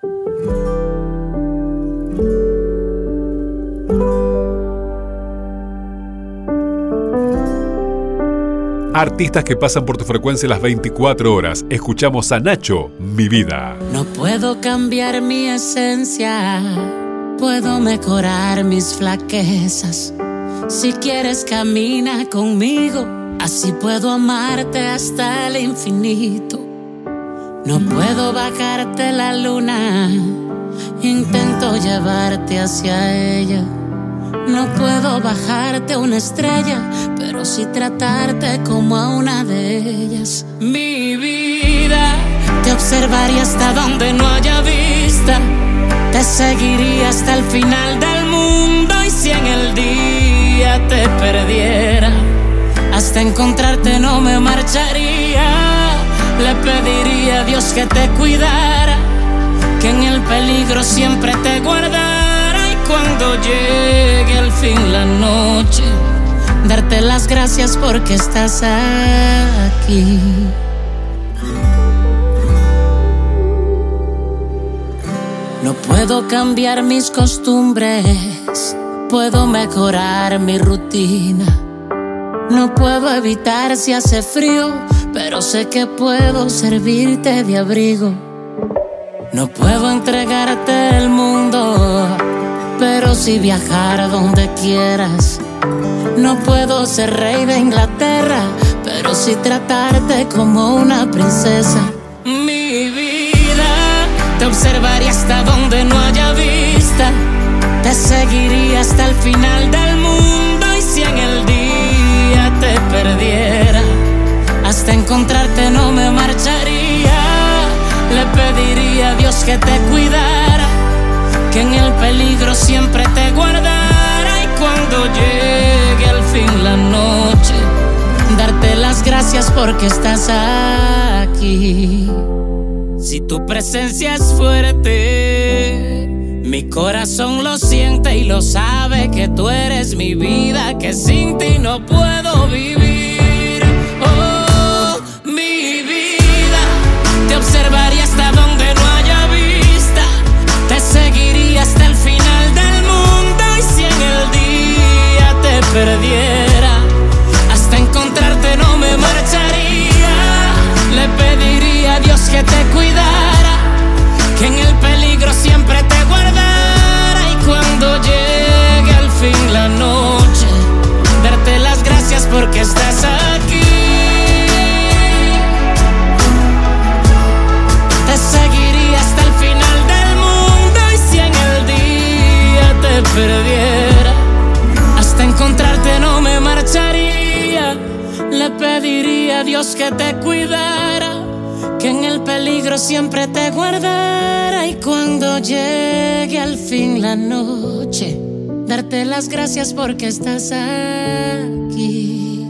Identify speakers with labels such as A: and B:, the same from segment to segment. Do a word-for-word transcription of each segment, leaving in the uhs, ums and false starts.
A: Artistas que pasan por tu frecuencia las veinticuatro horas. Escuchamos a Nacho, Mi Vida.
B: No puedo cambiar mi esencia, puedo mejorar mis flaquezas. Si quieres camina conmigo, así puedo amarte hasta el infinito. No puedo bajarte la luna, intento llevarte hacia ella. No puedo bajarte una estrella, pero sí tratarte como a una de ellas. Mi vida, te observaría hasta donde no haya vista. Te seguiría hasta el final del mundo. Y si en el día te perdiera, hasta encontrarte no me marcharía. Le pediría a Dios que te cuidara, que en el peligro siempre te guardara. Cuando llegue al fin la noche, darte las gracias porque estás aquí. No puedo cambiar mis costumbres, puedo mejorar mi rutina. No puedo evitar si hace frío, pero sé que puedo servirte de abrigo. No puedo entregarte el mundo, pero sí viajar donde quieras. No puedo ser rey de Inglaterra, pero sí tratarte como una princesa. Mi vida, te observaría hasta donde no haya vista. Te seguiría hasta el final del mundo. Y si en el día te perdiera, hasta encontrarte no me marcharía. Le pediría a Dios que te cuidara, que en el peligro siempre te guardara. Y cuando llegue al fin la noche, darte las gracias porque estás aquí. Si tu presencia es fuerte, mi corazón lo siente y lo sabe, que tú eres mi vida, que sin ti no puedo vivir. Oh, mi vida, te observaría hasta donde no haya vista. Te seguiría hasta el final del mundo. Y si en el día te perdiera, hasta encontrarte no me marcharía. Le pediría a Dios que te cuidara, que en el peligro siempre te guardara. Y cuando llegue al fin la noche, darte las gracias porque estás aquí. Te seguiría hasta el final del mundo. Y si en el día te perdiera, hasta encontrarte no me marcharía. Le pediría a Dios que te cuidara, que en el peligro siempre te guardara. Y cuando llegue al fin la noche, darte las gracias porque estás aquí.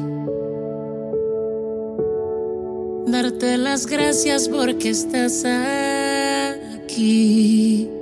B: Darte las gracias porque estás aquí.